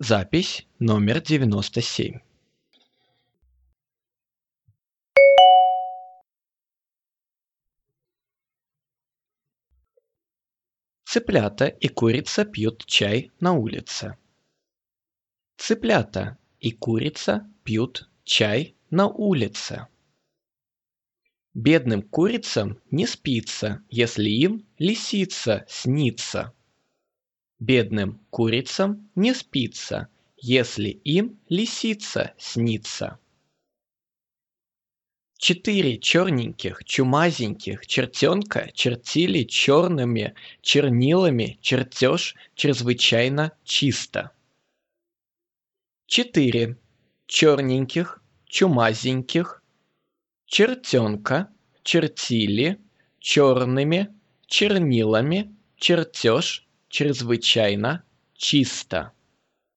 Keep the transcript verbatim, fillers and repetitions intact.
Запись номер девяносто семь. Цыплята и курица пьют чай на улице. Цыплята и курица пьют чай на улице. Бедным курицам не спится, если им лисица снится. Бедным курицам не спится, если им лисица снится. Четыре черненьких, чумазеньких чертенка чертили черными чернилами чертеж чрезвычайно чисто. Четыре черненьких, чумазеньких чертенка чертили черными чернилами чертеж чрезвычайно чисто.